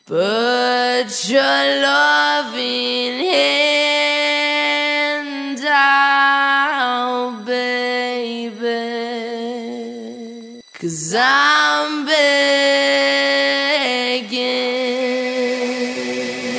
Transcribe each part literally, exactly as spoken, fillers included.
Put your loving hand out, baby, 'cause I'm begging.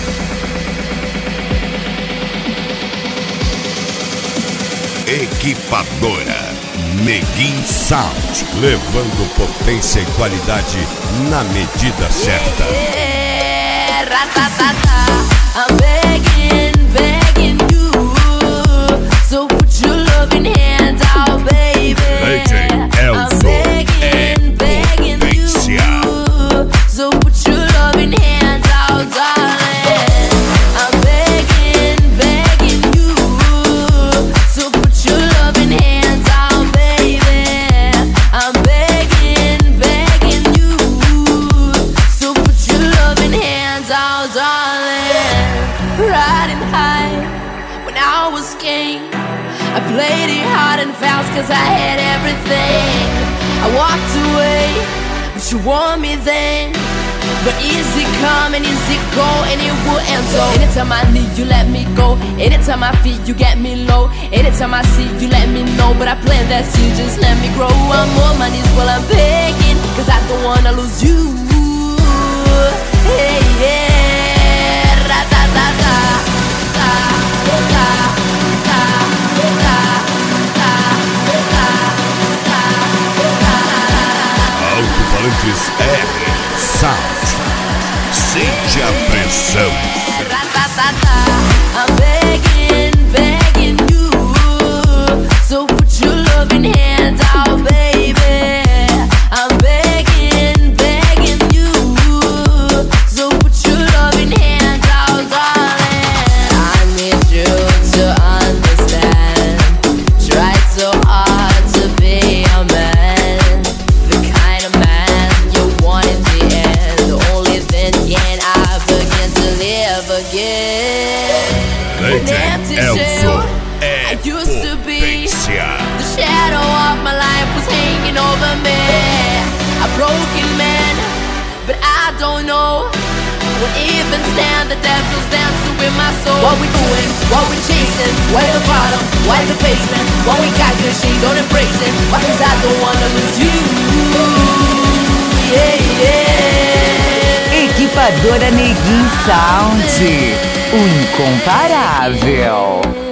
Equipadora Neguin Sound, levando potência e qualidade na medida certa. Yeah, ra-ta-ta-ta. I'm begging, begging you, so put your loving hand out, baby. I'm begging, begging you, so put your loving hand out, darling. I'm begging, begging you, so put your loving hands out, baby. I'm begging, begging you, so put your loving hands out, darling. Riding high when I was king, I played it hard and fast 'cause I had everything. I walked away, but you want me then. But easy come and easy go, and it will end so. Anytime I need you, let me go. Anytime I feel you, get me low. Anytime I see you, let me know. But I plant that seed, just let me grow. I'm on my knees while I'm begging, 'cause I don't wanna lose you. Hey, yeah, ra-ta-ta-ta, ta, ta, ta, ta, ta, ta, ta, ta. Alto-falantes R Sound. Sente a pressão. Ra-ta-ta-ta. I'm begging, begging you, so put your loving hand out, baby. I'm begging, begging you, so put your loving hand out, darling. I need you to understand. Tried so hard to be a man, the kind of man you want in the end. Only then can I begin to live again. An empty shell I used to be. The shadow of my life was hanging over me. A broken man, but I don't know what even stand. The devil's dancing with my soul. What we doing? What we chasing? Why the bottom? Why the basement? What we got good, she don't embrace it. Why? 'Cause I don't wanna lose you. Yeah, yeah. Equipadora Neguin Sound, o incomparável.